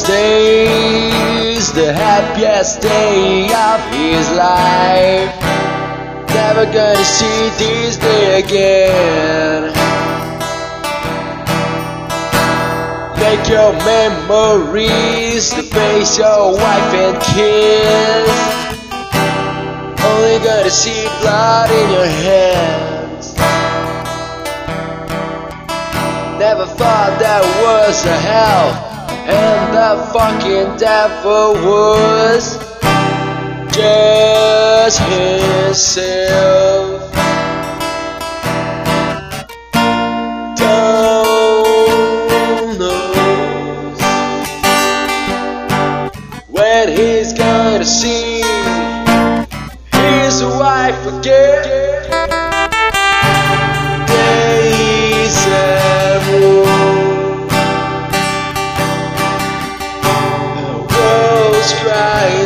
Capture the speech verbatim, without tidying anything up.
Thursday's the happiest day of his life. Never gonna see this day again. Make your memories to face your wife and kids. Only gonna see blood in your hands. Never thought there was a hell, and the fucking devil was just himself. Don't know when he's gonna see his wife again. Days and the world's crying.